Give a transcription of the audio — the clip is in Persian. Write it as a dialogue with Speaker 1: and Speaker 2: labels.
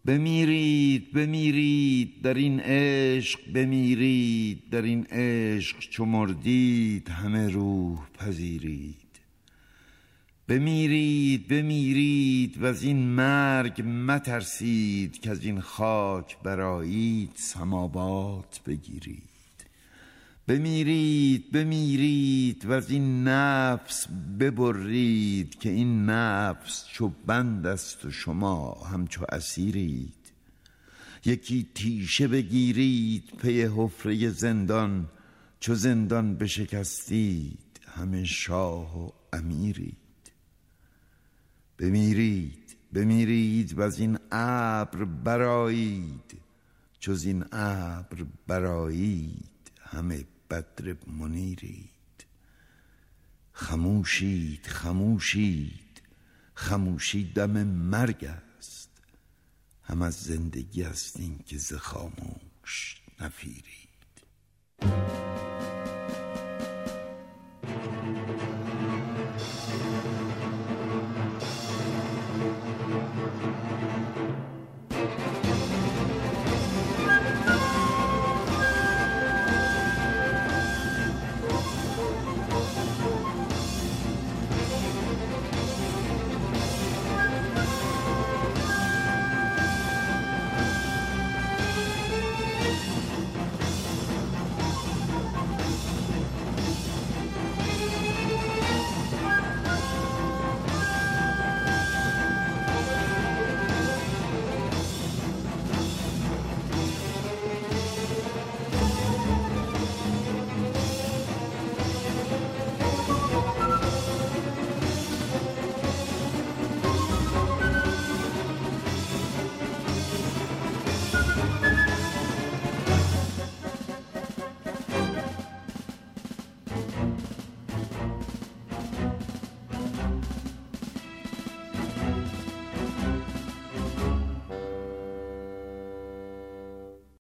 Speaker 1: بمیرید بمیرید در این عشق، بمیرید در این عشق، چو مردید همه روح پذیرید. بمیرید بمیرید و از این مرگ مترسید، که از این خاک برآیید سماوات بگیرید. بمیرید بمیرید و از این نفس ببرید، که این نفس چو بند است و شما همچو اسیرید. یکی تیشه بگیرید پی حفره زندان، چو زندان بشکستید همه شاه و امیرید. بمیرید بمیرید و از این ابر برآیید، چو زین ابر برآیید همه بدر منیرید. خموشید خموشید خموشی دم مرگ است، هم از زندگی است این که ز خاموش نفیرید.